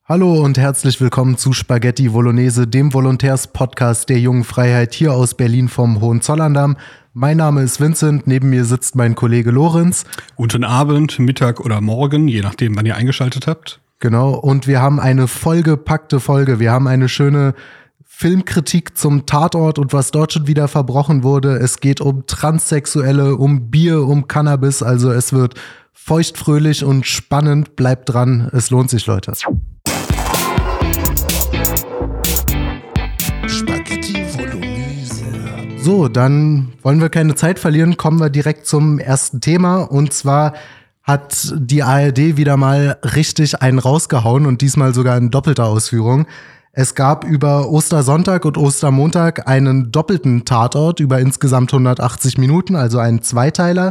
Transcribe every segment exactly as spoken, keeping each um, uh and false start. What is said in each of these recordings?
Hallo und herzlich willkommen zu Spaghetti Bolognese, dem Volontärs-Podcast der Jungen Freiheit hier aus Berlin vom Hohenzollern-Damm. Mein Name ist Vincent, neben mir sitzt mein Kollege Lorenz. Guten Abend, Mittag oder Morgen, je nachdem, wann ihr eingeschaltet habt. Genau, und wir haben eine vollgepackte Folge. Wir haben eine schöne Filmkritik zum Tatort und was dort schon wieder verbrochen wurde. Es geht um Transsexuelle, um Bier, um Cannabis. Also es wird feuchtfröhlich und spannend. Bleibt dran, es lohnt sich, Leute. Spaghetti Bolognese. So, dann wollen wir keine Zeit verlieren, kommen wir direkt zum ersten Thema. Und zwar hat die A R D wieder mal richtig einen rausgehauen und diesmal sogar in doppelter Ausführung. Es gab über Ostersonntag und Ostermontag einen doppelten Tatort über insgesamt hundertachtzig Minuten, also einen Zweiteiler.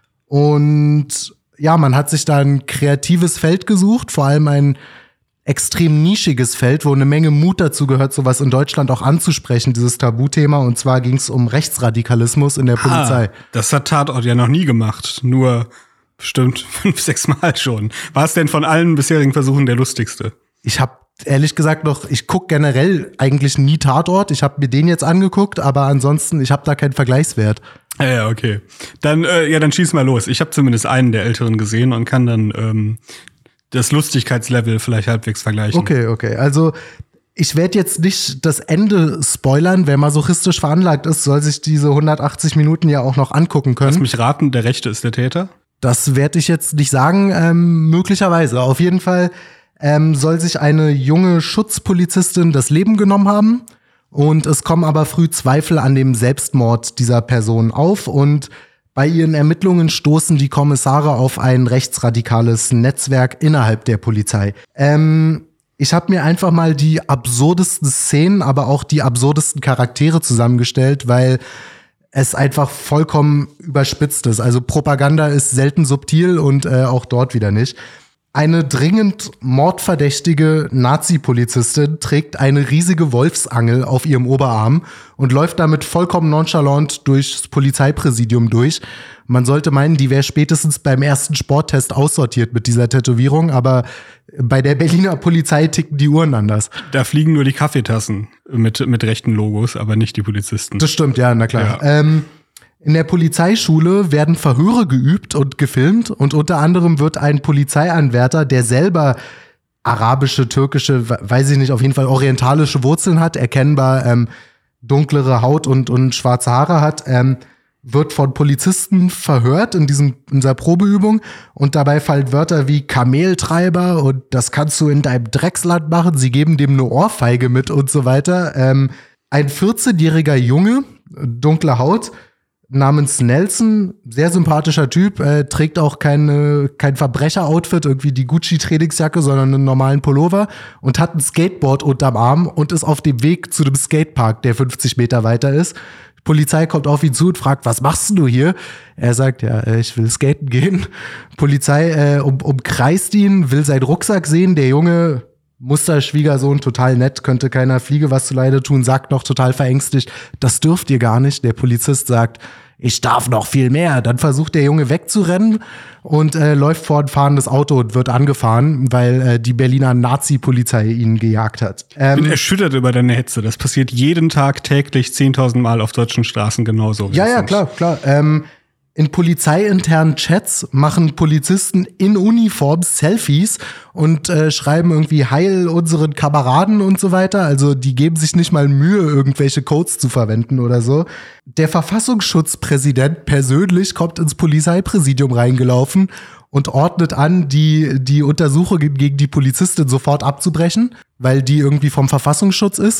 Und ja, man hat sich da ein kreatives Feld gesucht, vor allem ein extrem nischiges Feld, wo eine Menge Mut dazu gehört, sowas in Deutschland auch anzusprechen, dieses Tabuthema. Und zwar ging es um Rechtsradikalismus in der Polizei. Ah, das hat Tatort ja noch nie gemacht, nur bestimmt fünf, sechs Mal schon. War es denn von allen bisherigen Versuchen der lustigste? Ich habe ehrlich gesagt noch, ich gucke generell eigentlich nie Tatort. Ich habe mir den jetzt angeguckt, aber ansonsten, ich habe da keinen Vergleichswert. Ja, ja, okay. Dann, äh, ja, dann schieß mal los. Ich habe zumindest einen der Älteren gesehen und kann dann ähm, das Lustigkeitslevel vielleicht halbwegs vergleichen. Okay, okay. Also ich werde jetzt nicht das Ende spoilern. Wer masochistisch veranlagt ist, soll sich diese hundertachtzig Minuten ja auch noch angucken können. Lass mich raten, der Rechte ist der Täter? Das werde ich jetzt nicht sagen, ähm, möglicherweise. Auf jeden Fall ähm, soll sich eine junge Schutzpolizistin das Leben genommen haben. Und es kommen aber früh Zweifel an dem Selbstmord dieser Person auf. Und bei ihren Ermittlungen stoßen die Kommissare auf ein rechtsradikales Netzwerk innerhalb der Polizei. Ähm, ich habe mir einfach mal die absurdesten Szenen, aber auch die absurdesten Charaktere zusammengestellt, weil es einfach vollkommen überspitzt ist. Also Propaganda ist selten subtil und äh, auch dort wieder nicht. Eine dringend mordverdächtige Nazi-Polizistin trägt eine riesige Wolfsangel auf ihrem Oberarm und läuft damit vollkommen nonchalant durchs Polizeipräsidium durch. Man sollte meinen, die wäre spätestens beim ersten Sporttest aussortiert mit dieser Tätowierung, aber bei der Berliner Polizei ticken die Uhren anders. Da fliegen nur die Kaffeetassen mit, mit rechten Logos, aber nicht die Polizisten. Das stimmt, ja, na klar. Ja. Ähm, In der Polizeischule werden Verhöre geübt und gefilmt und unter anderem wird ein Polizeianwärter, der selber arabische, türkische, weiß ich nicht, auf jeden Fall orientalische Wurzeln hat, erkennbar ähm, dunklere Haut und, und schwarze Haare hat, ähm, wird von Polizisten verhört in, diesem, in dieser Probeübung und dabei fallen Wörter wie Kameltreiber und das kannst du in deinem Drecksland machen, sie geben dem eine Ohrfeige mit und so weiter. Ähm, ein vierzehnjähriger Junge, dunkle Haut, namens Nelson, sehr sympathischer Typ, äh, trägt auch keine, kein Verbrecher-Outfit, irgendwie die Gucci-Trainingsjacke, sondern einen normalen Pullover und hat ein Skateboard unterm Arm und ist auf dem Weg zu dem Skatepark, der fünfzig Meter weiter ist. Die Polizei kommt auf ihn zu und fragt, was machst du hier? Er sagt, ja, ich will skaten gehen. Polizei äh, um, umkreist ihn, will seinen Rucksack sehen. Der Junge, Musterschwiegersohn, total nett, könnte keiner Fliege was zuleide tun, sagt noch total verängstigt, das dürft ihr gar nicht. Der Polizist sagt, ich darf noch viel mehr. Dann versucht der Junge wegzurennen und äh, läuft vor ein fahrendes Auto und wird angefahren, weil äh, die Berliner Nazi-Polizei ihn gejagt hat. Ähm, ich bin erschüttert über deine Hetze. Das passiert jeden Tag täglich zehntausend Mal auf deutschen Straßen genauso. Ja, ja, klar, klar. Ähm, In polizeiinternen Chats machen Polizisten in Uniform Selfies und äh, schreiben irgendwie Heil unseren Kameraden und so weiter. Also die geben sich nicht mal Mühe, irgendwelche Codes zu verwenden oder so. Der Verfassungsschutzpräsident persönlich kommt ins Polizeipräsidium reingelaufen und ordnet an, die, die Untersuchungen gegen die Polizistin sofort abzubrechen, weil die irgendwie vom Verfassungsschutz ist.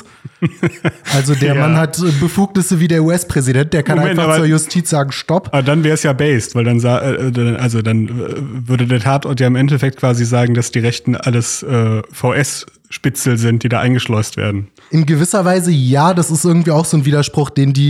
Also der ja. Mann hat Befugnisse wie der U S-Präsident, der kann Moment, einfach zur Justiz sagen, stopp. Aber dann wäre es ja based, weil dann äh, also dann äh, würde der Tatort ja im Endeffekt quasi sagen, dass die Rechten alles äh, V S-Spitzel sind, die da eingeschleust werden. In gewisser Weise ja, das ist irgendwie auch so ein Widerspruch, den die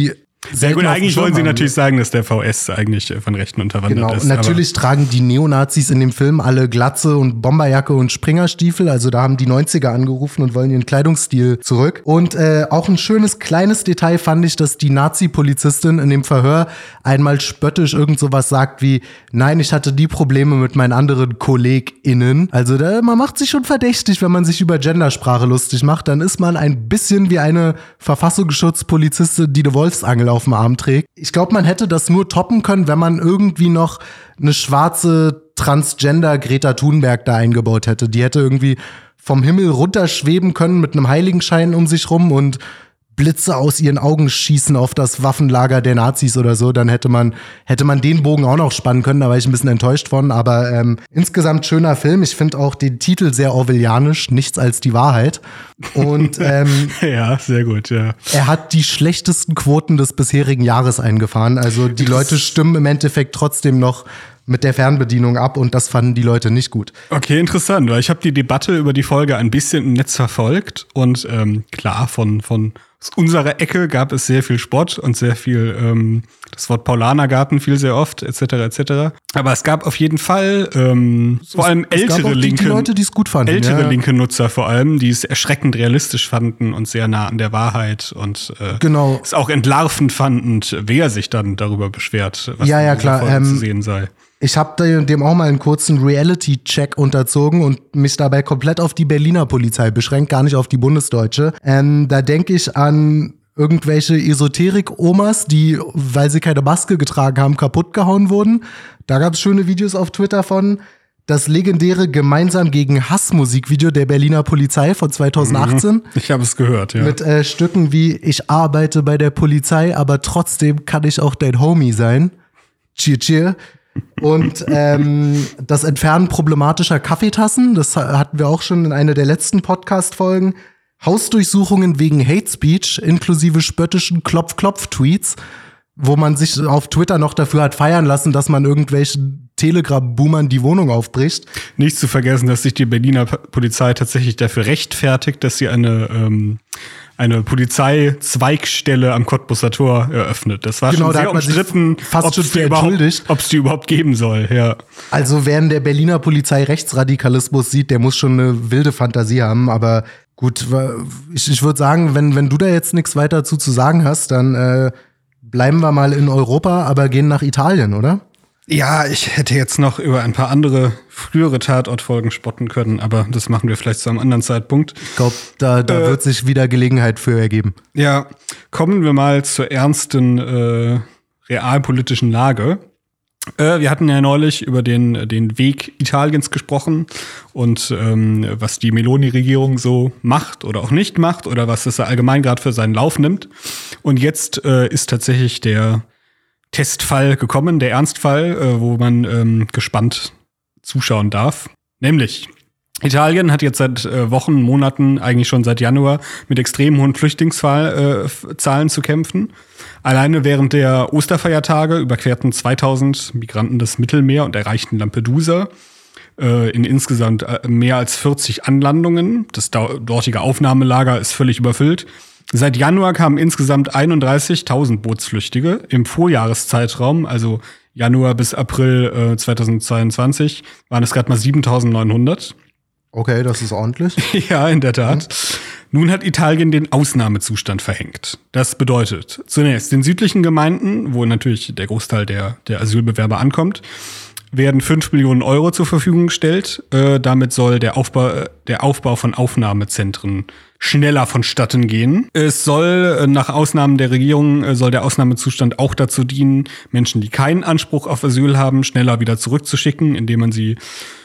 Sehr gut, eigentlich wollen sie natürlich sagen, dass der V S eigentlich von Rechten unterwandert genau. ist. Und natürlich tragen die Neonazis in dem Film alle Glatze und Bomberjacke und Springerstiefel. Also da haben die neunziger angerufen und wollen ihren Kleidungsstil zurück. Und äh, auch ein schönes kleines Detail fand ich, dass die Nazi-Polizistin in dem Verhör einmal spöttisch irgend sowas sagt wie, nein, ich hatte die Probleme mit meinen anderen KollegInnen. Also da, man macht sich schon verdächtig, wenn man sich über Gendersprache lustig macht. Dann ist man ein bisschen wie eine Verfassungsschutzpolizistin, die eine Wolfsangel auf dem Arm trägt. Ich glaube, man hätte das nur toppen können, wenn man irgendwie noch eine schwarze Transgender Greta Thunberg da eingebaut hätte. Die hätte irgendwie vom Himmel runterschweben können mit einem Heiligenschein um sich rum und Blitze aus ihren Augen schießen auf das Waffenlager der Nazis oder so, dann hätte man hätte man den Bogen auch noch spannen können, da war ich ein bisschen enttäuscht von, aber ähm, insgesamt schöner Film. Ich finde auch den Titel sehr orwellianisch, nichts als die Wahrheit. Und ähm, ja, sehr gut, ja. Er hat die schlechtesten Quoten des bisherigen Jahres eingefahren, also die Leute stimmen im Endeffekt trotzdem noch mit der Fernbedienung ab und das fanden die Leute nicht gut. Okay, interessant, weil ich habe die Debatte über die Folge ein bisschen im Netz verfolgt und ähm, klar, von von aus unserer Ecke gab es sehr viel Spott und sehr viel, ähm, das Wort Paulanergarten fiel sehr oft, et cetera et cetera. Aber es gab auf jeden Fall ähm, es, vor allem ältere die, linke die Leute, die es gut fanden. Ältere ja. linke Nutzer vor allem, die es erschreckend realistisch fanden und sehr nah an der Wahrheit und äh, genau. es auch entlarvend fanden, wer sich dann darüber beschwert, was ja, ja, in klar. Folge Ähm, zu sehen sei. Ich habe dem auch mal einen kurzen Reality-Check unterzogen und mich dabei komplett auf die Berliner Polizei beschränkt, gar nicht auf die bundesdeutsche. Ähm, da denke ich an irgendwelche Esoterik-Omas, die, weil sie keine Maske getragen haben, kaputt gehauen wurden. Da gab es schöne Videos auf Twitter von. Das legendäre Gemeinsam gegen Hass-Musikvideo der Berliner Polizei von zweitausendachtzehn. Ich habe es gehört, ja. Mit äh, Stücken wie Ich arbeite bei der Polizei, aber trotzdem kann ich auch dein Homie sein. Cheer, cheer. Und ähm, das Entfernen problematischer Kaffeetassen, das hatten wir auch schon in einer der letzten Podcast-Folgen. Hausdurchsuchungen wegen Hate Speech, inklusive spöttischen Klopf-Klopf-Tweets, wo man sich auf Twitter noch dafür hat feiern lassen, dass man irgendwelchen Telegram-Boomern die Wohnung aufbricht. Nicht zu vergessen, dass sich die Berliner Polizei tatsächlich dafür rechtfertigt, dass sie eine ähm, eine Polizeizweigstelle am Cottbusser Tor eröffnet. Das war genau, schon da sehr hat man umstritten, fast schon für entschuldigt. Ob es die überhaupt geben soll. Ja. Also wer in der Berliner Polizei Rechtsradikalismus sieht, der muss schon eine wilde Fantasie haben. Aber gut, ich, ich würde sagen, wenn, wenn du da jetzt nichts weiter dazu zu sagen hast, dann äh, bleiben wir mal in Europa, aber gehen nach Italien, oder? Ja, ich hätte jetzt noch über ein paar andere frühere Tatortfolgen spotten können, aber das machen wir vielleicht zu einem anderen Zeitpunkt. Ich glaube, da, da äh, wird sich wieder Gelegenheit für ergeben. Ja, kommen wir mal zur ernsten äh, realpolitischen Lage. Äh, wir hatten ja neulich über den, den Weg Italiens gesprochen und ähm, was die Meloni-Regierung so macht oder auch nicht macht oder was es allgemein gerade für seinen Lauf nimmt. Und jetzt äh, ist tatsächlich der Testfall gekommen, der Ernstfall, äh, wo man ähm, gespannt zuschauen darf. Nämlich, Italien hat jetzt seit äh, Wochen, Monaten, eigentlich schon seit Januar mit extrem hohen Flüchtlingszahlen äh, zu kämpfen. Alleine während der Osterfeiertage überquerten zweitausend Migranten das Mittelmeer und erreichten Lampedusa. Äh, in insgesamt äh, mehr als vierzig Anlandungen. Das dortige Aufnahmelager ist völlig überfüllt. Seit Januar kamen insgesamt einunddreißigtausend Bootsflüchtige im Vorjahreszeitraum, also Januar bis April äh, zweitausendzweiundzwanzig, waren es gerade mal siebentausendneunhundert. Okay, das ist ordentlich. Ja, in der Tat. Mhm. Nun hat Italien den Ausnahmezustand verhängt. Das bedeutet zunächst den südlichen Gemeinden, wo natürlich der Großteil der, der Asylbewerber ankommt, werden fünf Millionen Euro zur Verfügung gestellt. Äh, damit soll der Aufbau, äh, der Aufbau von Aufnahmezentren schneller vonstatten gehen. Es soll äh, nach Ausnahmen der Regierung äh, soll der Ausnahmezustand auch dazu dienen, Menschen, die keinen Anspruch auf Asyl haben, schneller wieder zurückzuschicken, indem man sie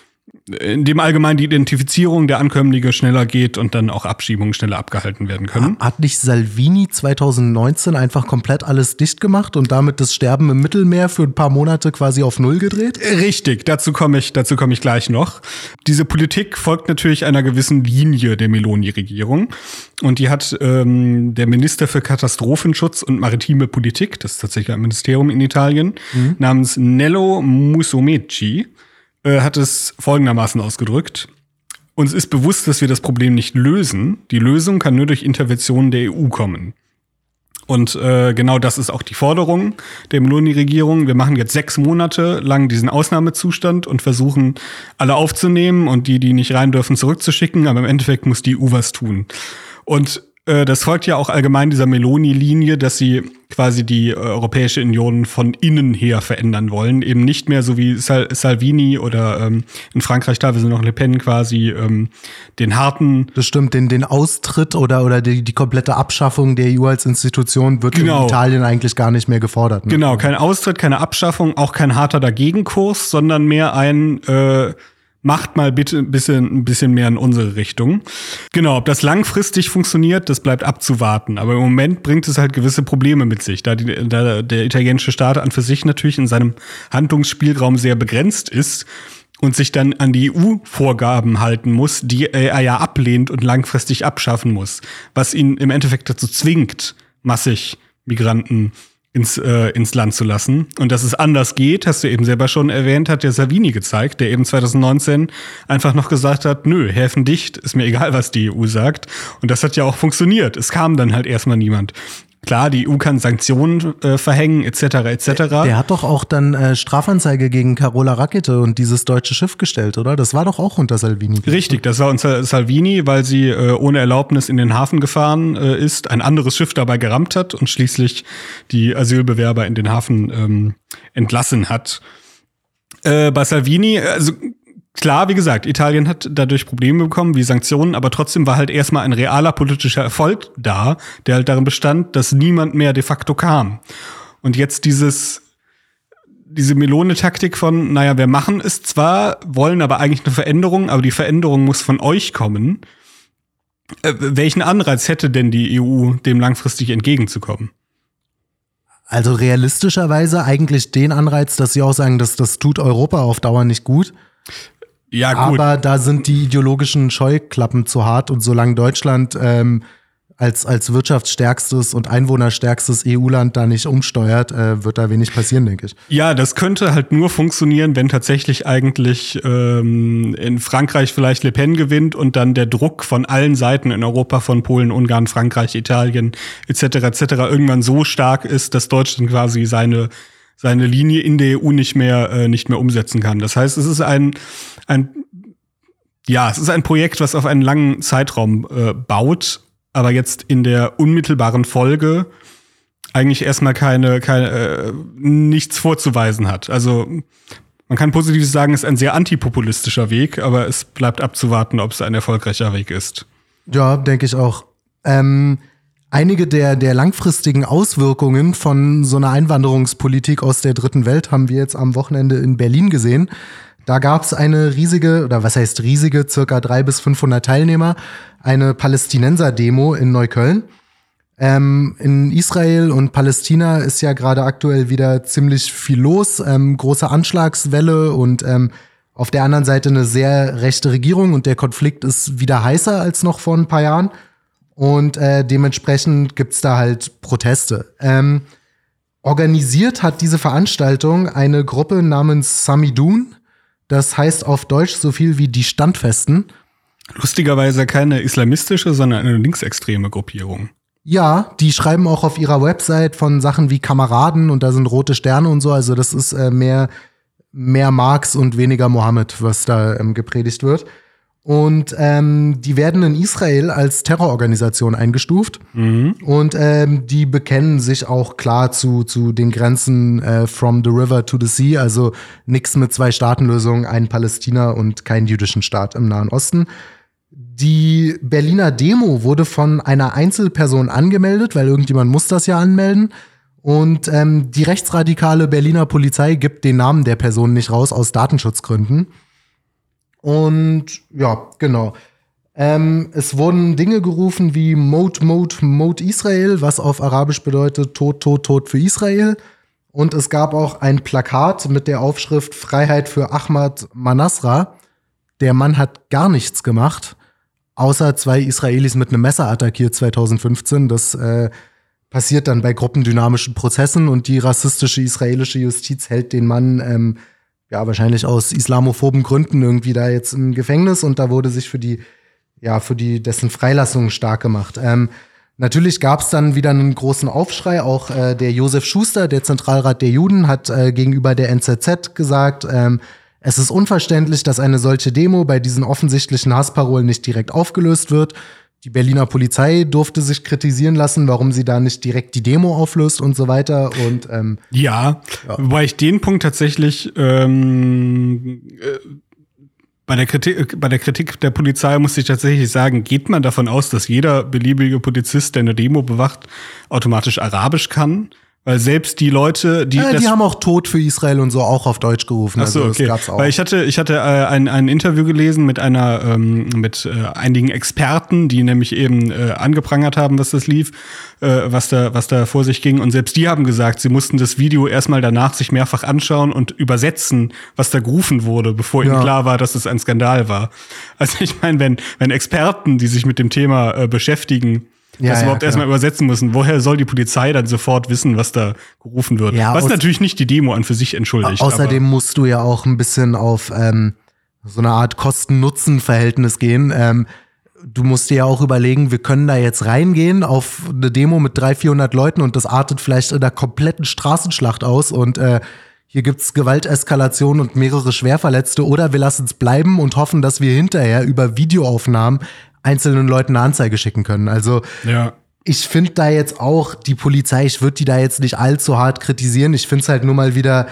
indem allgemein die Identifizierung der Ankömmlinge schneller geht und dann auch Abschiebungen schneller abgehalten werden können. Hat nicht Salvini zweitausendneunzehn einfach komplett alles dicht gemacht und damit das Sterben im Mittelmeer für ein paar Monate quasi auf Null gedreht? Richtig, dazu komme ich, dazu komme ich gleich noch. Diese Politik folgt natürlich einer gewissen Linie der Meloni-Regierung. Und die hat ähm, der Minister für Katastrophenschutz und maritime Politik, das ist tatsächlich ein Ministerium in Italien, mhm. namens Nello Musumeci, hat es folgendermaßen ausgedrückt. Uns ist bewusst, dass wir das Problem nicht lösen. Die Lösung kann nur durch Interventionen der E U kommen. Und äh, genau das ist auch die Forderung der Meloni-Regierung. Wir machen jetzt sechs Monate lang diesen Ausnahmezustand und versuchen, alle aufzunehmen und die, die nicht rein dürfen, zurückzuschicken. Aber im Endeffekt muss die E U was tun. Und äh, das folgt ja auch allgemein dieser Meloni-Linie, dass sie quasi die äh, Europäische Union von innen her verändern wollen. Eben nicht mehr so wie Sal- Salvini oder ähm, in Frankreich teilweise noch Le Pen quasi ähm, den harten. Das stimmt, den, den Austritt oder, oder die, die komplette Abschaffung der E U als Institution wird Genau. in Italien eigentlich gar nicht mehr gefordert. Ne? Genau, kein Austritt, keine Abschaffung, auch kein harter Dagegenkurs, sondern mehr ein äh, macht mal bitte ein bisschen, ein bisschen mehr in unsere Richtung. Genau, ob das langfristig funktioniert, das bleibt abzuwarten. Aber im Moment bringt es halt gewisse Probleme mit sich, da, die, da der italienische Staat an für sich natürlich in seinem Handlungsspielraum sehr begrenzt ist und sich dann an die E U-Vorgaben halten muss, die er ja ablehnt und langfristig abschaffen muss, was ihn im Endeffekt dazu zwingt, massig Migranten ins, äh, ins Land zu lassen. Und dass es anders geht, hast du eben selber schon erwähnt, hat der Salvini gezeigt, der eben zwanzig neunzehn einfach noch gesagt hat, nö, Häfen dicht, ist mir egal, was die E U sagt. Und das hat ja auch funktioniert. Es kam dann halt erstmal niemand. Klar, die E U kann Sanktionen äh, verhängen, et cetera, et cetera. Der hat doch auch dann äh, Strafanzeige gegen Carola Rackete und dieses deutsche Schiff gestellt, oder? Das war doch auch unter Salvini. Richtig, das war unter Salvini, weil sie äh, ohne Erlaubnis in den Hafen gefahren äh, ist, ein anderes Schiff dabei gerammt hat und schließlich die Asylbewerber in den Hafen ähm, entlassen hat. Äh, bei Salvini, also klar, wie gesagt, Italien hat dadurch Probleme bekommen, wie Sanktionen, aber trotzdem war halt erstmal ein realer politischer Erfolg da, der halt darin bestand, dass niemand mehr de facto kam. Und jetzt dieses, diese Melone-Taktik von, naja, wir machen es zwar, wollen aber eigentlich eine Veränderung, aber die Veränderung muss von euch kommen. Äh, welchen Anreiz hätte denn die E U, dem langfristig entgegenzukommen? Also realistischerweise eigentlich den Anreiz, dass sie auch sagen, dass das tut Europa auf Dauer nicht gut. Ja, gut. Aber da sind die ideologischen Scheuklappen zu hart und solange Deutschland ähm, als, als wirtschaftsstärkstes und einwohnerstärkstes E U-Land da nicht umsteuert, äh, wird da wenig passieren, denke ich. Ja, das könnte halt nur funktionieren, wenn tatsächlich eigentlich ähm, in Frankreich vielleicht Le Pen gewinnt und dann der Druck von allen Seiten in Europa, von Polen, Ungarn, Frankreich, Italien et cetera et cetera irgendwann so stark ist, dass Deutschland quasi seine seine Linie in der E U nicht mehr äh, nicht mehr umsetzen kann. Das heißt, es ist ein ein ja, es ist ein Projekt, was auf einen langen Zeitraum äh, baut, aber jetzt in der unmittelbaren Folge eigentlich erstmal keine keine äh, nichts vorzuweisen hat. Also man kann positiv sagen, es ist ein sehr antipopulistischer Weg, aber es bleibt abzuwarten, ob es ein erfolgreicher Weg ist. Ja, denke ich auch. Ähm Einige der, der langfristigen Auswirkungen von so einer Einwanderungspolitik aus der dritten Welt haben wir jetzt am Wochenende in Berlin gesehen. Da gab es eine riesige, oder was heißt riesige, circa dreihundert bis fünfhundert Teilnehmer, eine Palästinenser-Demo in Neukölln. Ähm, in Israel und Palästina ist ja gerade aktuell wieder ziemlich viel los, ähm, große Anschlagswelle und ähm, auf der anderen Seite eine sehr rechte Regierung und der Konflikt ist wieder heißer als noch vor ein paar Jahren. Und äh, dementsprechend gibt's da halt Proteste. Ähm, organisiert hat diese Veranstaltung eine Gruppe namens Samidun. Das heißt auf Deutsch so viel wie die Standfesten. Lustigerweise keine islamistische, sondern eine linksextreme Gruppierung. Ja, die schreiben auch auf ihrer Website von Sachen wie Kameraden und da sind rote Sterne und so. Also das ist äh, mehr, mehr Marx und weniger Mohammed, was da ähm, gepredigt wird. Und ähm, die werden in Israel als Terrororganisation eingestuft. Mhm. Und ähm, die bekennen sich auch klar zu, zu den Grenzen äh, from the river to the sea. Also nix mit Zwei-Staaten-Lösung, ein Palästina und keinen jüdischen Staat im Nahen Osten. Die Berliner Demo wurde von einer Einzelperson angemeldet, weil irgendjemand muss das ja anmelden. Und ähm, die rechtsradikale Berliner Polizei gibt den Namen der Person nicht raus aus Datenschutzgründen. Und ja, genau. Ähm, es wurden Dinge gerufen wie Mode, Mode, Mode Israel, was auf Arabisch bedeutet Tod, Tod, Tod für Israel. Und es gab auch ein Plakat mit der Aufschrift Freiheit für Ahmad Manasseh. Der Mann hat gar nichts gemacht, außer zwei Israelis mit einem Messer attackiert zwanzig fünfzehn. Das äh, passiert dann bei gruppendynamischen Prozessen und die rassistische israelische Justiz hält den Mann ähm, ja, wahrscheinlich aus islamophoben Gründen irgendwie da jetzt im Gefängnis und da wurde sich für die, ja, für die dessen Freilassung stark gemacht. Ähm, Natürlich gab es dann wieder einen großen Aufschrei. Auch äh, der Josef Schuster, der Zentralrat der Juden, hat äh, gegenüber der N Z Z gesagt, ähm, es ist unverständlich, dass eine solche Demo bei diesen offensichtlichen Hassparolen nicht direkt aufgelöst wird. Die Berliner Polizei durfte sich kritisieren lassen, warum sie da nicht direkt die Demo auflöst und so weiter. Und ähm, ja, ja, wobei ich den Punkt tatsächlich ähm, äh, bei der Kritik, bei der Kritik der Polizei muss ich tatsächlich sagen, geht man davon aus, dass jeder beliebige Polizist, der eine Demo bewacht, automatisch Arabisch kann? Weil selbst die Leute, die ja, das die haben auch Tod für Israel und so auch auf Deutsch gerufen. Ach so, also okay. Das gab's auch. Weil ich hatte, ich hatte äh, ein, ein Interview gelesen mit einer, ähm, mit äh, einigen Experten, die nämlich eben äh, angeprangert haben, dass das lief, äh, was da, was da vor sich ging. Und selbst die haben gesagt, sie mussten das Video erstmal danach sich mehrfach anschauen und übersetzen, was da gerufen wurde, bevor ihnen Ja. klar war, dass es ein Skandal war. Also ich meine, wenn, wenn Experten, die sich mit dem Thema äh, beschäftigen, Ja, das ja, überhaupt klar. erstmal übersetzen müssen. Woher soll die Polizei dann sofort wissen, was da gerufen wird? Ja, was aus- natürlich nicht die Demo an für sich entschuldigt. Außerdem musst du ja auch ein bisschen auf ähm, so eine Art Kosten-Nutzen-Verhältnis gehen. Ähm, du musst dir ja auch überlegen, wir können da jetzt reingehen auf eine Demo mit dreihundert, vierhundert Leuten und das artet vielleicht in einer kompletten Straßenschlacht aus und äh, hier gibt's Gewalteskalation und mehrere Schwerverletzte, oder wir lassen es bleiben und hoffen, dass wir hinterher über Videoaufnahmen einzelnen Leuten eine Anzeige schicken können. Also aber, ja. ich finde da jetzt auch die Polizei, ich würde die da jetzt nicht allzu hart kritisieren. Ich finde es halt nur mal wieder,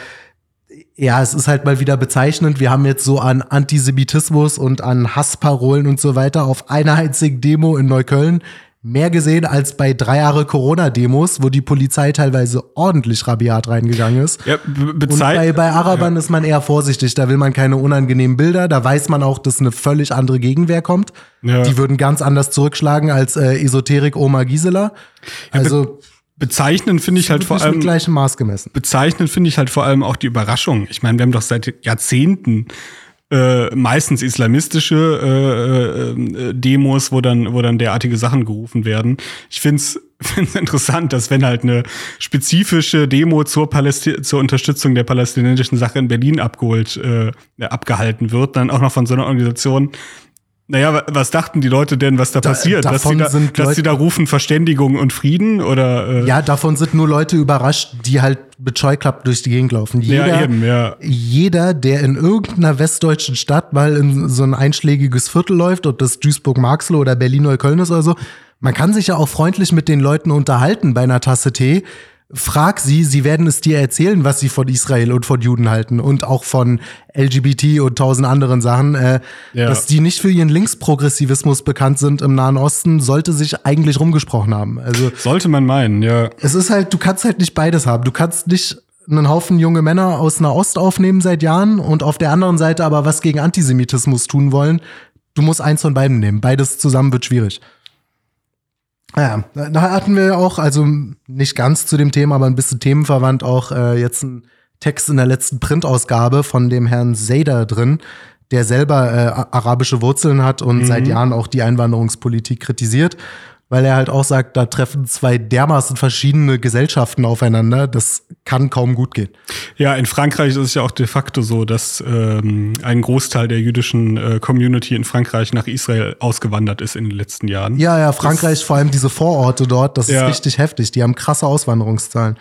ja, es ist halt mal wieder bezeichnend. Wir haben jetzt so an Antisemitismus und an Hassparolen und so weiter auf einer einzigen Demo in Neukölln mehr gesehen als bei drei Jahre Corona-Demos, wo die Polizei teilweise ordentlich rabiat reingegangen ist. Ja, be Und bezei- bei, bei Arabern ist man eher vorsichtig, da will man keine unangenehmen Bilder, da weiß man auch, dass eine völlig andere Gegenwehr kommt. Ja. Die würden ganz anders zurückschlagen als äh, Esoterik-Oma Gisela. Also Bezeichnend finde ich halt vor wirklich mit allem gleichem Maß gemessen. bezeichnend finde ich halt vor allem auch die Überraschung. Ich meine, wir haben doch seit Jahrzehnten äh, meistens islamistische äh, äh, Demos, wo dann wo dann derartige Sachen gerufen werden. Ich finde es finde es interessant, dass wenn halt eine spezifische Demo zur Palästi zur Unterstützung der palästinensischen Sache in Berlin abgeholt äh, abgehalten wird, dann auch noch von so einer Organisation. Naja, wa- was dachten die Leute denn, was da, Da- passiert? Dass davon sie da, sind dass Leute- sie da rufen Verständigung und Frieden oder äh, Ja, davon sind nur Leute überrascht, die halt mit Scheuklappen durch die Gegend laufen. Jeder, ja, eben, ja. jeder, der in irgendeiner westdeutschen Stadt mal in so ein einschlägiges Viertel läuft, ob das Duisburg-Marxloh oder Berlin-Neukölln ist oder so, man kann sich ja auch freundlich mit den Leuten unterhalten bei einer Tasse Tee. Frag sie, sie werden es dir erzählen, was sie von Israel und von Juden halten und auch von L G B T und tausend anderen Sachen. Äh, Ja. Dass die nicht für ihren Linksprogressivismus bekannt sind im Nahen Osten, sollte sich eigentlich rumgesprochen haben. Also Sollte man meinen, ja. es ist halt, du kannst halt nicht beides haben. Du kannst nicht einen Haufen junge Männer aus Nahost aufnehmen seit Jahren und auf der anderen Seite aber was gegen Antisemitismus tun wollen. Du musst eins von beiden nehmen. Beides zusammen wird schwierig. Ja, da hatten wir auch, also nicht ganz zu dem Thema, aber ein bisschen themenverwandt auch äh, jetzt ein Text in der letzten Printausgabe von dem Herrn Seider drin, der selber äh, arabische Wurzeln hat und Mhm. seit Jahren auch die Einwanderungspolitik kritisiert, weil er halt auch sagt, da treffen zwei dermaßen verschiedene Gesellschaften aufeinander, das kann kaum gut gehen. Ja, in Frankreich ist es ja auch de facto so, dass ähm, ein Großteil der jüdischen äh, Community in Frankreich nach Israel ausgewandert ist in den letzten Jahren. Ja, ja, Frankreich, vor allem diese Vororte dort, das Ja. ist richtig heftig. Die haben krasse Auswanderungszahlen.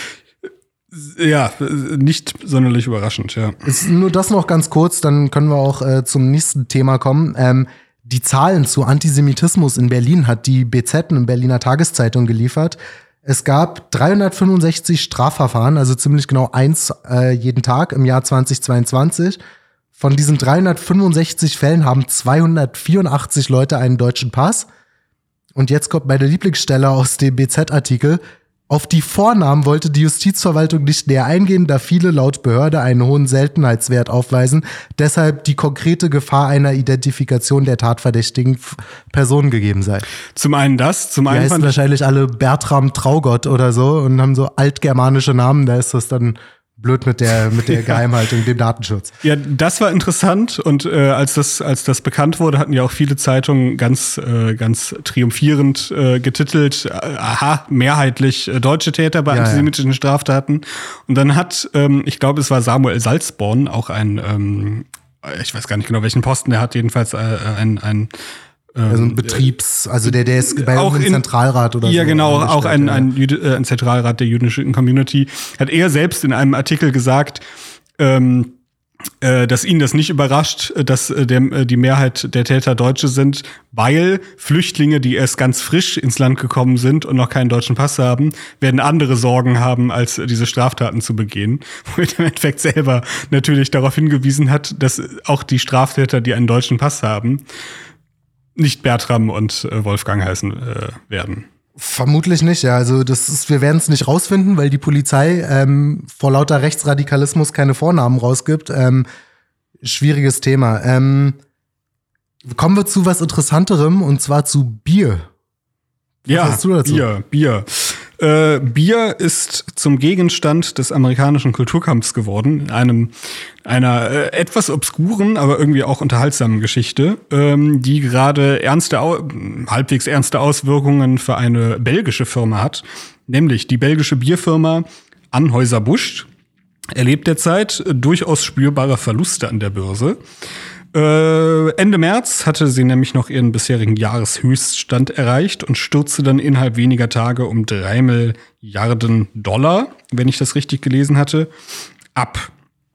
Ja, äh, nicht sonderlich überraschend, ja. Ist nur das noch ganz kurz, dann können wir auch äh, zum nächsten Thema kommen. Ähm, die Zahlen zu Antisemitismus in Berlin hat die B Z, eine Berliner Tageszeitung, geliefert. Es gab dreihundertfünfundsechzig Strafverfahren, also ziemlich genau eins äh, jeden Tag im Jahr zweitausendzweiundzwanzig. Von diesen dreihundertfünfundsechzig Fällen haben zweihundertvierundachtzig Leute einen deutschen Pass. Und jetzt kommt meine Lieblingsstelle aus dem B Z-Artikel. Auf die Vornamen wollte die Justizverwaltung nicht näher eingehen, da viele laut Behörde einen hohen Seltenheitswert aufweisen, deshalb die konkrete Gefahr einer Identifikation der tatverdächtigen F- Person gegeben sei. Zum einen das, zum Die einen heißen fand ich, wahrscheinlich alle Bertram Traugott oder so und haben so altgermanische Namen, da ist das dann blöd mit der, mit der Geheimhaltung, dem Datenschutz. ja, das war interessant und äh, als das als das bekannt wurde, hatten ja auch viele Zeitungen ganz äh, ganz triumphierend äh, getitelt, äh, aha, mehrheitlich äh, deutsche Täter bei Ja, ja. antisemitischen Straftaten. Und dann hat, ähm, ich glaube, es war Samuel Salzborn, auch ein, ähm, ich weiß gar nicht genau, welchen Posten er hat, jedenfalls äh, ein, ein Also ein Betriebs, also der, der ist bei auch einem in, Zentralrat oder ja, so. Ja, genau, auch ein, ja. ein, Jüd, äh, ein Zentralrat der jüdischen Community hat er selbst in einem Artikel gesagt, ähm, äh, dass ihn das nicht überrascht, dass äh, der, äh, die Mehrheit der Täter Deutsche sind, weil Flüchtlinge, die erst ganz frisch ins Land gekommen sind und noch keinen deutschen Pass haben, werden andere Sorgen haben, als äh, diese Straftaten zu begehen. Womit er im Endeffekt selber natürlich darauf hingewiesen hat, dass auch die Straftäter, die einen deutschen Pass haben, nicht Bertram und äh, Wolfgang heißen äh, werden. Vermutlich nicht, ja. Also das ist, wir werden es nicht rausfinden, weil die Polizei ähm, vor lauter Rechtsradikalismus keine Vornamen rausgibt. Ähm, schwieriges Thema. Ähm, kommen wir zu was Interessanterem, und zwar zu Bier. Was ja, hast du dazu? Bier, Bier. Äh, Bier ist zum Gegenstand des amerikanischen Kulturkampfs geworden, in einem einer äh, etwas obskuren, aber irgendwie auch unterhaltsamen Geschichte, ähm, die gerade ernste, halbwegs ernste Auswirkungen für eine belgische Firma hat, nämlich die belgische Bierfirma Anheuser-Busch erlebt derzeit durchaus spürbare Verluste an der Börse. Äh, Ende März hatte sie nämlich noch ihren bisherigen Jahreshöchststand erreicht und stürzte dann innerhalb weniger Tage um drei Milliarden Dollar, wenn ich das richtig gelesen hatte, ab.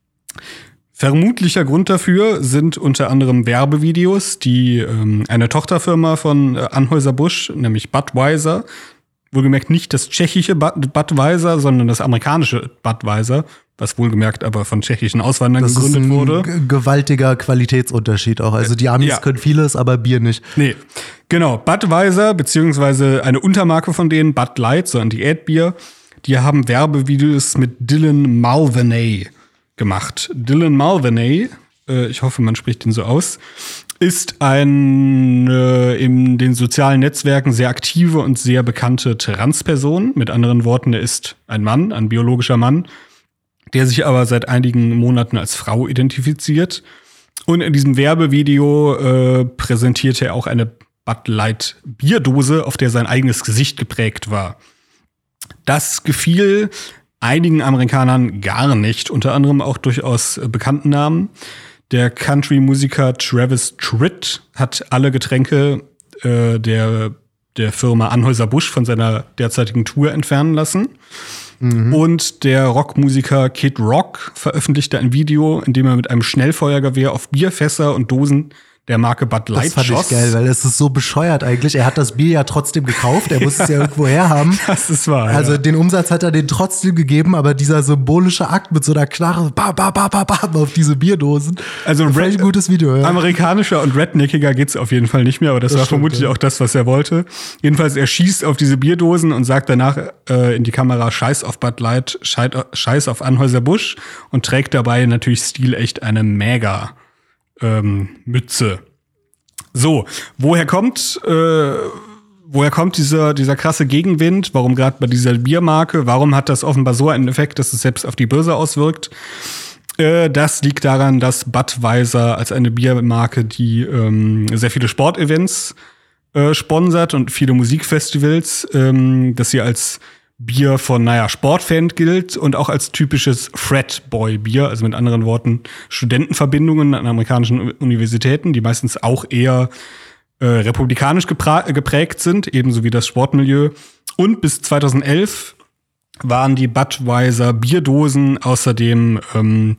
Vermutlicher Grund dafür sind unter anderem Werbevideos, die ähm, eine Tochterfirma von äh, Anheuser-Busch, nämlich Budweiser, wohlgemerkt nicht das tschechische Bud- Budweiser, sondern das amerikanische Budweiser, was wohlgemerkt aber von tschechischen Auswanderern das gegründet ist ein wurde. g- gewaltiger Qualitätsunterschied auch. Also die Amis Ja. können vieles, aber Bier nicht. Nee, genau. Budweiser, beziehungsweise eine Untermarke von denen, Bud Light, so ein Diätbier, die haben Werbevideos mit Dylan Mulvaney gemacht. Dylan Mulvaney, äh, ich hoffe, man spricht ihn so aus, ist ein äh, in den sozialen Netzwerken sehr aktive und sehr bekannte Transperson. Mit anderen Worten, er ist ein Mann, ein biologischer Mann, der sich aber seit einigen Monaten als Frau identifiziert. Und in diesem Werbevideo äh, präsentierte er auch eine Bud Light Bierdose, auf der sein eigenes Gesicht geprägt war. Das gefiel einigen Amerikanern gar nicht, unter anderem auch durchaus äh, bekannten Namen. Der Country-Musiker Travis Tritt hat alle Getränke äh, der, der Firma Anheuser-Busch von seiner derzeitigen Tour entfernen lassen. Mhm. Und der Rockmusiker Kid Rock veröffentlichte ein Video, in dem er mit einem Schnellfeuergewehr auf Bierfässer und Dosen der Marke Bud Light Das fand schoss. ich geil, weil es ist so bescheuert eigentlich. Er hat das Bier ja trotzdem gekauft, er muss es ja irgendwo herhaben. Das ist wahr. Also ja. den Umsatz hat er den trotzdem gegeben, aber dieser symbolische Akt mit so einer Knarre, bam, bam, bam, bam, bam, auf diese Bierdosen. Also ein, ein gutes Video, ja. Amerikanischer und redneckiger geht's auf jeden Fall nicht mehr, aber das, das war stimmt, vermutlich ja. auch das, was er wollte. Jedenfalls, er schießt auf diese Bierdosen und sagt danach äh, in die Kamera, Scheiß auf Bud Light, Scheiß auf Anheuser-Busch, und trägt dabei natürlich stilecht eine Mega ähm, Mütze. So, woher kommt, äh, woher kommt dieser, dieser krasse Gegenwind? Warum gerade bei dieser Biermarke? Warum hat das offenbar so einen Effekt, dass es selbst auf die Börse auswirkt? Äh, das liegt daran, dass Budweiser als eine Biermarke, die ähm, sehr viele Sportevents äh, sponsert und viele Musikfestivals, ähm, dass sie als Bier von, naja, Sportfan gilt und auch als typisches Frat-Boy-Bier, also mit anderen Worten Studentenverbindungen an amerikanischen Universitäten, die meistens auch eher äh, republikanisch gepra- geprägt sind, ebenso wie das Sportmilieu. Und bis zweitausendelf waren die Budweiser Bierdosen außerdem ähm,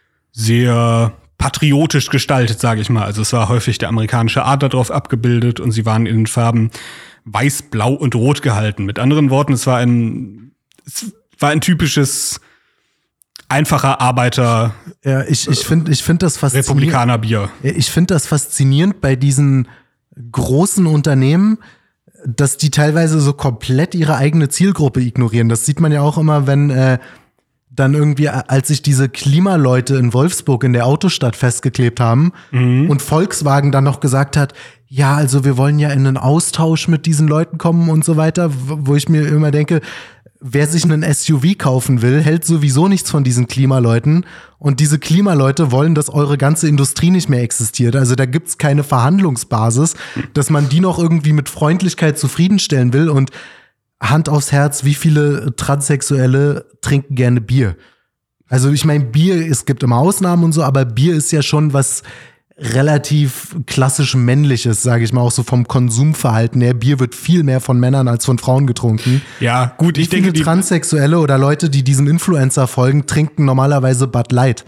sehr patriotisch gestaltet, sage ich mal. Also es war häufig der amerikanische Adler drauf abgebildet und sie waren in den Farben Weiß, Blau und Rot gehalten. Mit anderen Worten, es war ein, es war ein typisches einfacher Arbeiter. Ja, ich, ich finde ich find das faszinierend. Republikanerbier. Ich finde das faszinierend bei diesen großen Unternehmen, dass die teilweise so komplett ihre eigene Zielgruppe ignorieren. Das sieht man ja auch immer, wenn äh, dann irgendwie, als sich diese Klimaleute in Wolfsburg in der Autostadt festgeklebt haben mhm. und Volkswagen dann noch gesagt hat, ja, also wir wollen ja in einen Austausch mit diesen Leuten kommen und so weiter, wo ich mir immer denke, wer sich einen S U V kaufen will, hält sowieso nichts von diesen Klimaleuten. Und diese Klimaleute wollen, dass eure ganze Industrie nicht mehr existiert. Also da gibt's keine Verhandlungsbasis, dass man die noch irgendwie mit Freundlichkeit zufriedenstellen will. Und Hand aufs Herz, wie viele Transsexuelle trinken gerne Bier? Also ich meine, Bier, es gibt immer Ausnahmen und so, aber Bier ist ja schon was relativ klassisch männliches, sage ich mal, auch so vom Konsumverhalten her. Bier wird viel mehr von Männern als von Frauen getrunken. Ja, gut, ich Wie viele denke, die Transsexuelle oder Leute, die diesem Influencer folgen, trinken normalerweise Bud Light.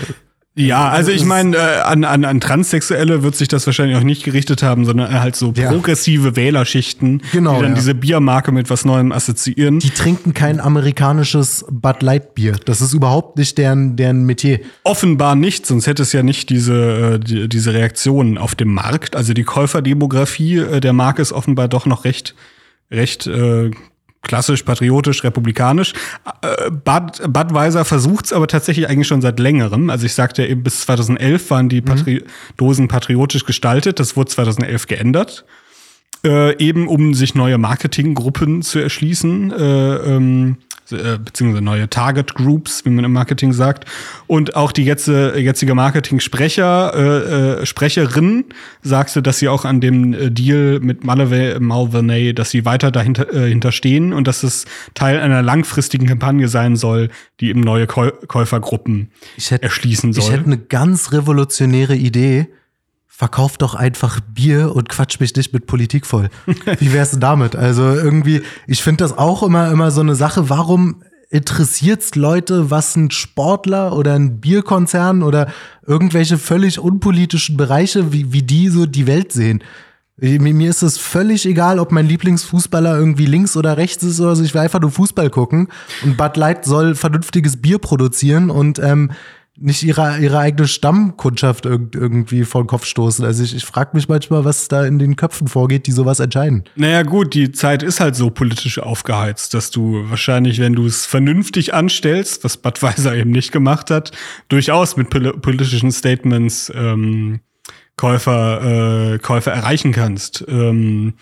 Ja, also ich meine, äh, an, an, an Transsexuelle wird sich das wahrscheinlich auch nicht gerichtet haben, sondern halt so Ja. progressive Wählerschichten, Genau, die dann ja. diese Biermarke mit was Neuem assoziieren. Die trinken kein amerikanisches Bud Light Bier. Das ist überhaupt nicht deren, deren Metier. Offenbar nicht, sonst hätte es ja nicht diese, äh, die, diese Reaktionen auf dem Markt. Also die Käuferdemografie äh, der Marke ist offenbar doch noch recht, recht äh, klassisch, patriotisch, republikanisch. Äh, Bud, Budweiser versucht's aber tatsächlich eigentlich schon seit längerem. Also ich sagte ja eben, bis zweitausendelf waren die Patri- Dosen patriotisch gestaltet. Das wurde zweitausendelf geändert. Äh, eben um sich neue Marketinggruppen zu erschließen, äh, ähm, äh, beziehungsweise neue Target Groups, wie man im Marketing sagt. Und auch die jetzt, äh, jetzige Marketing-Sprecher, äh, äh, Sprecherin sagte, dass sie auch an dem äh, Deal mit Malve- Malvernay, dass sie weiter dahinter äh, hinterstehen und dass es Teil einer langfristigen Kampagne sein soll, die eben neue Käu- Käufergruppen Ich hätte, erschließen soll. ich hätte eine ganz revolutionäre Idee. Verkauf doch einfach Bier und quatsch mich nicht mit Politik voll. Wie wär's denn damit? Also irgendwie, ich finde das auch immer, immer so eine Sache. Warum interessiert's Leute, was ein Sportler oder ein Bierkonzern oder irgendwelche völlig unpolitischen Bereiche, wie, wie die so die Welt sehen? Mir mir ist es völlig egal, ob mein Lieblingsfußballer irgendwie links oder rechts ist oder so. Ich will einfach nur Fußball gucken. Und Bud Light soll vernünftiges Bier produzieren und ähm, nicht ihre, ihre eigene Stammkundschaft irg- irgendwie vor den Kopf stoßen. Also ich, ich frage mich manchmal, was da in den Köpfen vorgeht, die sowas entscheiden. Naja gut, die Zeit ist halt so politisch aufgeheizt, dass du wahrscheinlich, wenn du es vernünftig anstellst, was Budweiser eben nicht gemacht hat, durchaus mit pol- politischen Statements ähm, Käufer, äh, Käufer erreichen kannst. Ähm,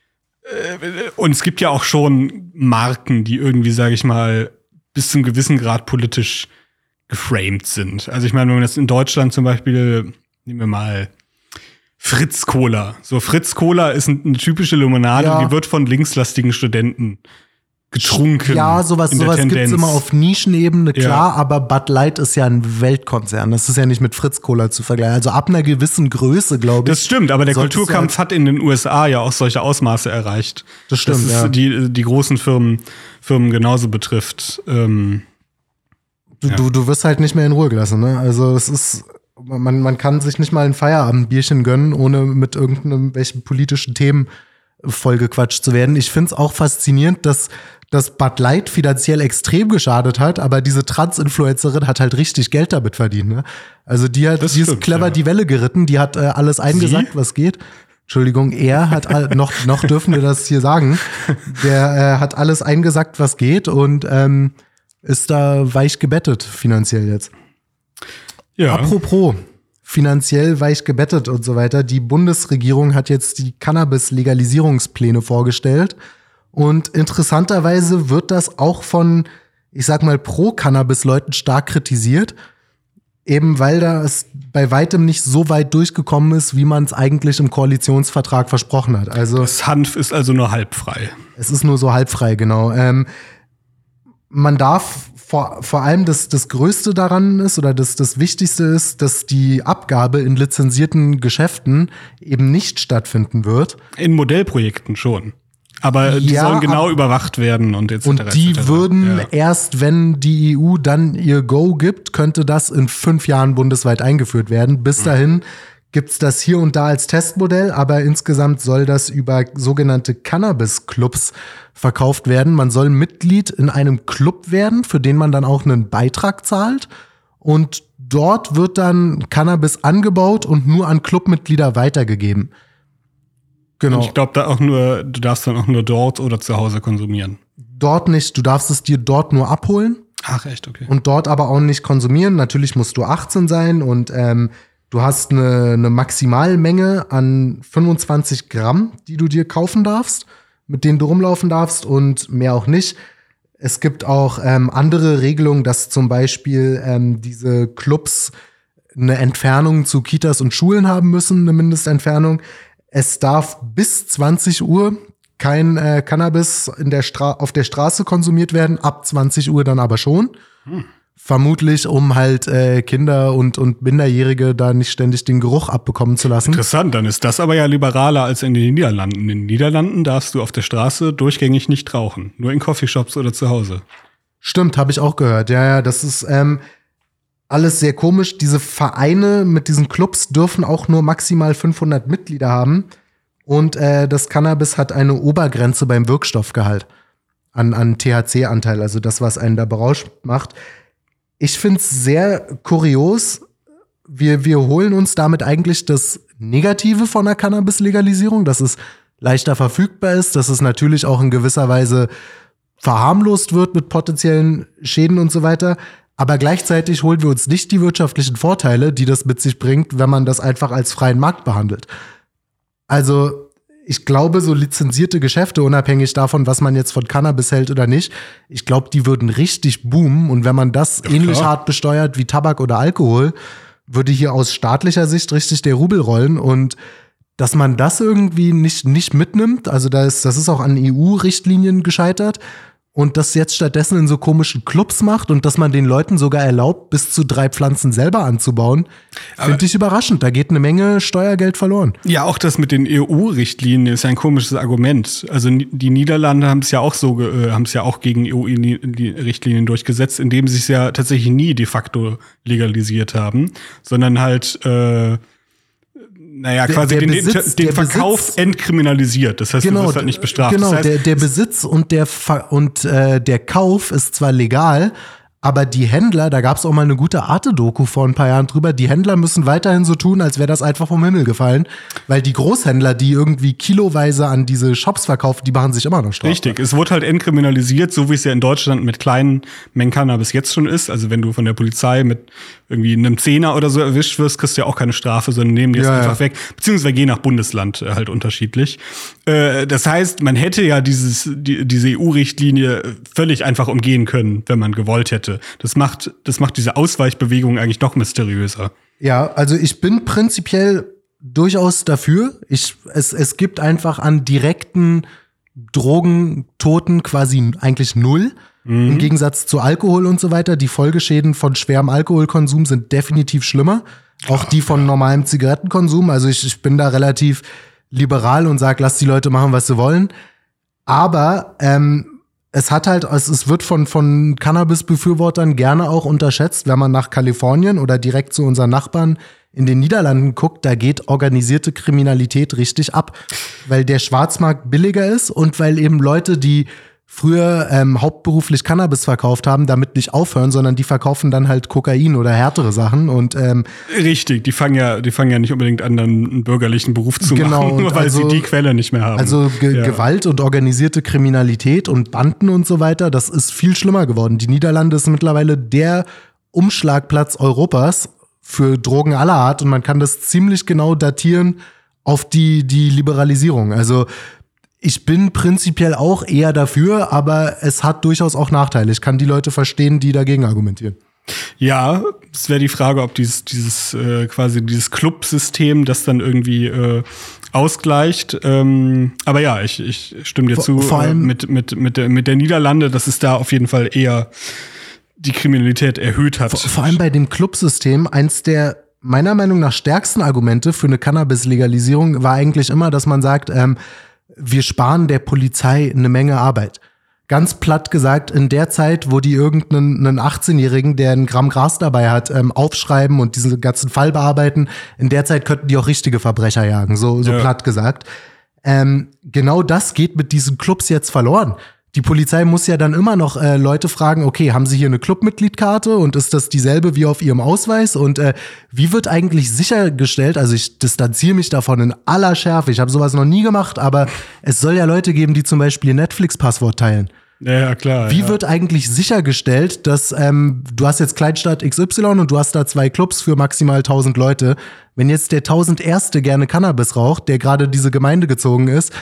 äh, und es gibt ja auch schon Marken, die irgendwie, sage ich mal, bis zum gewissen Grad politisch geframed sind. Also ich meine, wenn man jetzt in Deutschland zum Beispiel, nehmen wir mal Fritz Cola. So, Fritz Cola ist ein, eine typische Limonade, Ja. die wird von linkslastigen Studenten getrunken. Ja, sowas, in der sowas gibt's Tendenz. immer auf Nischenebene, klar, Ja. aber Bud Light ist ja ein Weltkonzern. Das ist ja nicht mit Fritz Cola zu vergleichen. Also ab einer gewissen Größe, glaube ich. Das stimmt, aber der solltest du Kulturkampf als- hat in den U S A ja auch solche Ausmaße erreicht. Das stimmt, dass es ja. die, die großen Firmen, Firmen genauso betrifft. Ähm, Du, Ja. du, du wirst halt nicht mehr in Ruhe gelassen, ne? Also es ist, man, man kann sich nicht mal ein Feierabendbierchen gönnen, ohne mit irgendwelchen politischen Themen vollgequatscht zu werden. Ich find's auch faszinierend, dass dass Bud Light finanziell extrem geschadet hat, aber diese Trans-Influencerin hat halt richtig Geld damit verdient, ne? Also die hat, Das die ist stimmt, clever ja. die Welle geritten, die hat äh, alles eingesagt, Sie? was geht. Entschuldigung, er hat all, noch noch dürfen wir das hier sagen. Der äh, hat alles eingesagt, was geht und ähm, ist da weich gebettet finanziell jetzt. ja. Apropos finanziell weich gebettet und so weiter. Die Bundesregierung hat jetzt die Cannabis-Legalisierungspläne vorgestellt. Und interessanterweise wird das auch von, ich sag mal, Pro-Cannabis-Leuten stark kritisiert. Eben weil das bei weitem nicht so weit durchgekommen ist, wie man es eigentlich im Koalitionsvertrag versprochen hat. Also Das Hanf ist also nur halb frei. es ist nur so halbfrei, genau. Ähm, man darf vor, vor allem das, das Größte daran ist oder das, das Wichtigste ist, dass die Abgabe in lizenzierten Geschäften eben nicht stattfinden wird. In Modellprojekten schon. Aber die Ja, sollen genau aber- überwacht werden und et cetera. Und die et cetera. würden Ja. erst, wenn die E U dann ihr Go gibt, könnte das in fünf Jahren bundesweit eingeführt werden. Bis dahin gibt's das hier und da als Testmodell, aber insgesamt soll das über sogenannte Cannabis-Clubs verkauft werden. Man soll Mitglied in einem Club werden, für den man dann auch einen Beitrag zahlt. Und dort wird dann Cannabis angebaut und nur an Clubmitglieder weitergegeben. Genau. Und ich glaube, da auch nur, du darfst dann auch nur dort oder zu Hause konsumieren. Dort nicht, du darfst es dir dort nur abholen. Ach, echt, okay. Und dort aber auch nicht konsumieren. Natürlich musst du achtzehn sein und ähm, du hast eine, eine Maximalmenge an fünfundzwanzig Gramm, die du dir kaufen darfst, mit denen du rumlaufen darfst und mehr auch nicht. Es gibt auch ähm, andere Regelungen, dass zum Beispiel ähm, diese Clubs eine Entfernung zu Kitas und Schulen haben müssen, eine Mindestentfernung. Es darf bis zwanzig Uhr kein äh, Cannabis in der Stra- auf der Straße konsumiert werden, ab zwanzig Uhr dann aber schon. Vermutlich, um halt äh, Kinder und, und Minderjährige da nicht ständig den Geruch abbekommen zu lassen. Interessant, dann ist das aber ja liberaler als in den Niederlanden. In den Niederlanden darfst du auf der Straße durchgängig nicht rauchen. Nur in Coffeeshops oder zu Hause. Stimmt, habe ich auch gehört. Ja, ja, das ist ähm, alles sehr komisch. Diese Vereine mit diesen Clubs dürfen auch nur maximal fünfhundert Mitglieder haben. Und äh, das Cannabis hat eine Obergrenze beim Wirkstoffgehalt an, an T H C-Anteil, also das, was einen da berauscht macht. Ich finde es sehr kurios. Wir, wir holen uns damit eigentlich das Negative von der Cannabis-Legalisierung, dass es leichter verfügbar ist, dass es natürlich auch in gewisser Weise verharmlost wird mit potenziellen Schäden und so weiter. Aber gleichzeitig holen wir uns nicht die wirtschaftlichen Vorteile, die das mit sich bringt, wenn man das einfach als freien Markt behandelt. Also ich glaube, so lizenzierte Geschäfte, unabhängig davon, was man jetzt von Cannabis hält oder nicht, ich glaube, die würden richtig boomen. Und wenn man das ja, ähnlich klar. hart besteuert wie Tabak oder Alkohol, würde hier aus staatlicher Sicht richtig der Rubel rollen. Und dass man das irgendwie nicht, nicht mitnimmt, also da ist, das ist auch an E U-Richtlinien gescheitert. Und das jetzt stattdessen in so komischen Clubs macht und dass man den Leuten sogar erlaubt, bis zu drei Pflanzen selber anzubauen, finde ich überraschend. Da geht eine Menge Steuergeld verloren. Ja, auch das mit den E U-Richtlinien ist ein komisches Argument. Also die Niederlande haben es ja auch so, äh, haben es ja auch gegen E U-Richtlinien durchgesetzt, indem sie es ja tatsächlich nie de facto legalisiert haben, sondern halt äh, Naja, quasi der, der den, Besitz, den Verkauf Besitz, entkriminalisiert. Das heißt, genau, du wirst halt nicht bestraft. Genau, das heißt, der, der Besitz und der Ver- und äh, der Kauf ist zwar legal, aber die Händler, da gab es auch mal eine gute Arte-Doku vor ein paar Jahren drüber, die Händler müssen weiterhin so tun, als wäre das einfach vom Himmel gefallen, weil die Großhändler, die irgendwie kiloweise an diese Shops verkaufen, die machen sich immer noch strafbar. Richtig, es wurde halt entkriminalisiert, so wie es ja in Deutschland mit kleinen Mengen Cannabis jetzt schon ist. Also wenn du von der Polizei mit irgendwie einem Zehner oder so erwischt wirst, kriegst du ja auch keine Strafe, sondern nehmen die es ja, einfach ja. weg. Beziehungsweise je nach Bundesland halt unterschiedlich. Äh, das heißt, man hätte ja dieses, die, diese E U-Richtlinie völlig einfach umgehen können, wenn man gewollt hätte. Das macht, das macht diese Ausweichbewegung eigentlich noch mysteriöser. Ja, also ich bin prinzipiell durchaus dafür. Ich, es, es gibt einfach an direkten Drogentoten quasi eigentlich null. Mhm. Im Gegensatz zu Alkohol und so weiter. Die Folgeschäden von schwerem Alkoholkonsum sind definitiv schlimmer. Auch die von normalem Zigarettenkonsum. Also ich, ich bin da relativ liberal und sage, lass die Leute machen, was sie wollen. Aber ähm, es hat halt, es wird von, von Cannabis-Befürwortern gerne auch unterschätzt, wenn man nach Kalifornien oder direkt zu unseren Nachbarn in den Niederlanden guckt, da geht organisierte Kriminalität richtig ab. Weil der Schwarzmarkt billiger ist und weil eben Leute, die früher ähm, hauptberuflich Cannabis verkauft haben, damit nicht aufhören, sondern die verkaufen dann halt Kokain oder härtere Sachen und ähm, richtig, die fangen ja, die fangen ja nicht unbedingt an, dann einen bürgerlichen Beruf zu genau, machen, nur weil also, sie die Quelle nicht mehr haben. Also Ge- ja. Gewalt und organisierte Kriminalität und Banden und so weiter, das ist viel schlimmer geworden. Die Niederlande ist mittlerweile der Umschlagplatz Europas für Drogen aller Art und man kann das ziemlich genau datieren auf die die Liberalisierung. Also ich bin prinzipiell auch eher dafür, aber es hat durchaus auch Nachteile. Ich kann die Leute verstehen, die dagegen argumentieren. Ja, es wäre die Frage, ob dieses, dieses äh, quasi dieses Club-System das dann irgendwie äh, ausgleicht. Ähm, aber ja, ich, ich stimme dir vor, zu. Vor allem äh, mit, mit, mit, der, mit der Niederlande, dass es da auf jeden Fall eher die Kriminalität erhöht hat. Vor, vor allem bei dem Club-System, eins der meiner Meinung nach stärksten Argumente für eine Cannabis-Legalisierung war eigentlich immer, dass man sagt, ähm, wir sparen der Polizei eine Menge Arbeit. Ganz platt gesagt, in der Zeit, wo die irgendeinen einen achtzehnjährigen, der ein Gramm Gras dabei hat, ähm, aufschreiben und diesen ganzen Fall bearbeiten, in der Zeit könnten die auch richtige Verbrecher jagen, so, so ja. platt gesagt. Ähm, genau das geht mit diesen Clubs jetzt verloren. Die Polizei muss ja dann immer noch äh, Leute fragen, okay, haben sie hier eine Clubmitgliedkarte und ist das dieselbe wie auf ihrem Ausweis? Und äh, wie wird eigentlich sichergestellt, also ich distanziere mich davon in aller Schärfe, ich habe sowas noch nie gemacht, aber es soll ja Leute geben, die zum Beispiel ihr Netflix-Passwort teilen. Ja, ja, klar. Wie ja. wird eigentlich sichergestellt, dass ähm, du hast jetzt Kleinstadt X Y und du hast da zwei Clubs für maximal tausend Leute. Wenn jetzt der tausend Erste gerne Cannabis raucht, der gerade diese Gemeinde gezogen ist,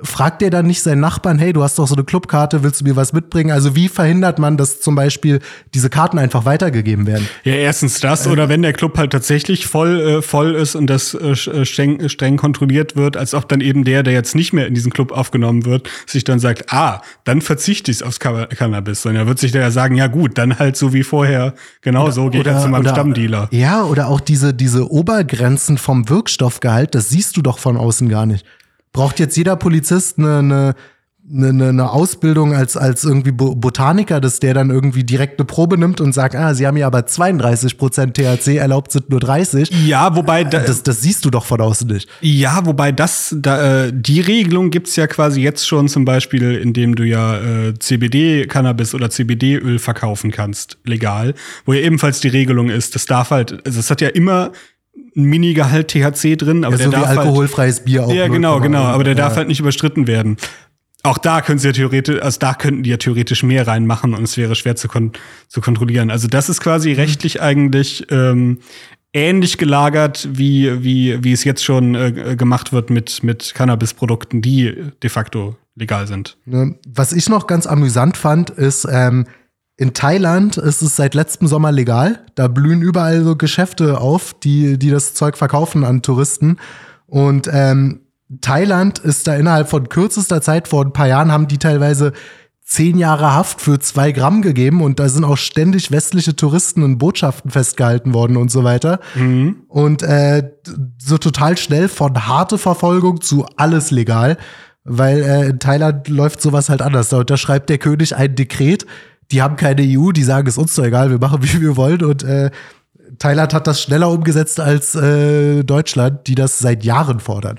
fragt der dann nicht seinen Nachbarn, hey, du hast doch so eine Clubkarte, willst du mir was mitbringen? Also wie verhindert man, dass zum Beispiel diese Karten einfach weitergegeben werden? Ja, erstens das, oder wenn der Club halt tatsächlich voll äh, voll ist und das äh, streng, streng kontrolliert wird, als ob dann eben der, der jetzt nicht mehr in diesen Club aufgenommen wird, sich dann sagt, ah, dann verzichte ich aufs Cannabis. Und er wird sich dann ja sagen, ja gut, dann halt so wie vorher, genau so geht er zu meinem oder, Stammdealer. Ja, oder auch diese, diese Obergrenzen vom Wirkstoffgehalt, das siehst du doch von außen gar nicht. Braucht jetzt jeder Polizist eine, eine, eine, eine Ausbildung als, als irgendwie Botaniker, dass der dann irgendwie direkt eine Probe nimmt und sagt, ah, sie haben ja aber zweiunddreißig Prozent T H C, erlaubt sind nur dreißig. Ja, wobei da, das, das siehst du doch von außen nicht. Ja, wobei das, da, äh, die Regelung gibt's ja quasi jetzt schon zum Beispiel, indem du ja äh, C B D-Cannabis oder C B D-Öl verkaufen kannst, legal. Wo ja ebenfalls die Regelung ist, das darf halt, also es hat ja immer ein Mini-Gehalt T H C drin, aber ja, der so darf wie alkoholfreies halt, Bier auch. Ja, genau, genau, aber der ja. darf halt nicht überstritten werden. Auch da können sie ja theoretisch, also da könnten die ja theoretisch mehr reinmachen und es wäre schwer zu, kon- zu kontrollieren. Also das ist quasi mhm. rechtlich eigentlich ähm, ähnlich gelagert, wie, wie, wie es jetzt schon äh, gemacht wird mit, mit Cannabis-Produkten, die de facto legal sind. Was ich noch ganz amüsant fand, ist, ähm, in Thailand ist es seit letztem Sommer legal. Da blühen überall so Geschäfte auf, die, die das Zeug verkaufen an Touristen. Und ähm, Thailand ist da innerhalb von kürzester Zeit, vor ein paar Jahren, haben die teilweise zehn Jahre Haft für zwei Gramm gegeben. Und da sind auch ständig westliche Touristen in Botschaften festgehalten worden und so weiter. Mhm. Und äh, so total schnell von harte Verfolgung zu alles legal. Weil äh, in Thailand läuft sowas halt anders. Da unterschreibt der König ein Dekret. Die haben keine E U, die sagen, es ist uns doch egal, wir machen, wie wir wollen. Und äh, Thailand hat das schneller umgesetzt als äh, Deutschland, die das seit Jahren fordern.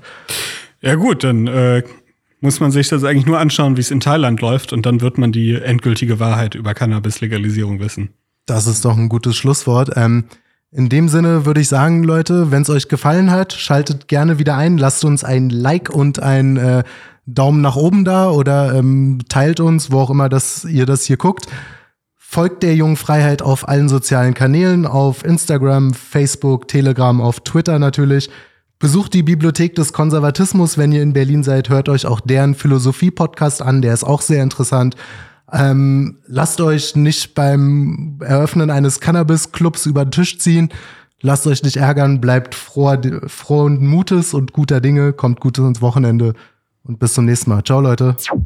Ja gut, dann äh, muss man sich das eigentlich nur anschauen, wie es in Thailand läuft. Und dann wird man die endgültige Wahrheit über Cannabis-Legalisierung wissen. Das ist doch ein gutes Schlusswort. Ähm, in dem Sinne würde ich sagen, Leute, wenn es euch gefallen hat, schaltet gerne wieder ein. Lasst uns ein Like und ein äh, Daumen nach oben da oder ähm, teilt uns, wo auch immer das, ihr das hier guckt. Folgt der Jungen Freiheit auf allen sozialen Kanälen, auf Instagram, Facebook, Telegram, auf Twitter natürlich. Besucht die Bibliothek des Konservatismus, wenn ihr in Berlin seid. Hört euch auch deren Philosophie-Podcast an, der ist auch sehr interessant. Ähm, lasst euch nicht beim Eröffnen eines Cannabis-Clubs über den Tisch ziehen. Lasst euch nicht ärgern, bleibt froher, frohen Mutes und guter Dinge, kommt gut ins Wochenende. Und bis zum nächsten Mal. Ciao, Leute.